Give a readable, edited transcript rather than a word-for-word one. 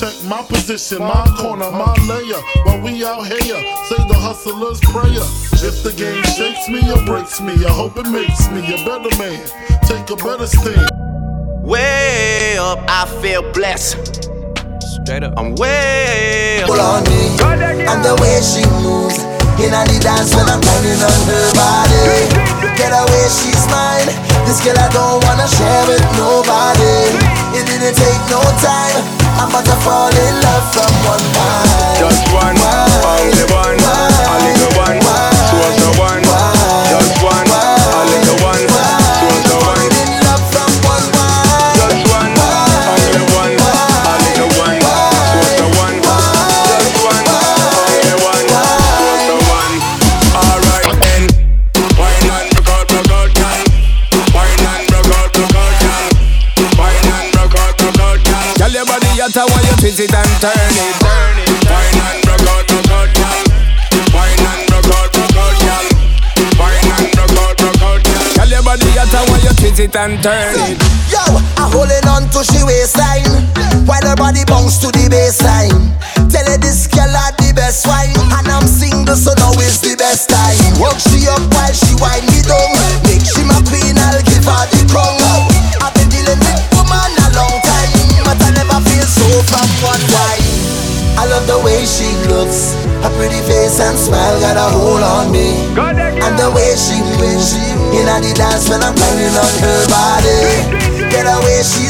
protect my position, my corner, my layer. While we out here, say the hustler's prayer. If the game shakes me or breaks me, I hope it makes me a better man. Take a better stand. Way up, I feel blessed. Straight up, I'm way up. Pull on me, and the way she moves in the dance when I'm grinding on her body. Get away, she's mine. This girl I don't wanna share with nobody. It didn't take no time. I'm about to fall in love from one wine. Just one, only one, a little one, towards the one. Just one, a little one, towards the one. In love from one wine. Just one, only one, a little one, towards the one. Just one, only one, towards the one. Alright then, wine and rock out, girl. Wine and rock out, girl. Wine and rock out, girl. Tell your body hot, I want you twist it and turn it. Wine and rock out, girl. Wine and rock out, girl. Wine and rock out, girl. Tell your body hot, I want you twist it and turn it. Yo, I'm holding on to she waistline while her body bounce to the baseline. Tell her this girl had the best wine, and I'm single, so now is the best time. Work she up while she wind me down. Make she my queen, I'll give her the crown. I've been dealing with woman a long time, but I never feel so from one wine. I love the way she looks, her pretty face and smile got a hold on me. And the way she moves in the dance when I'm grinding on her body. Get away, she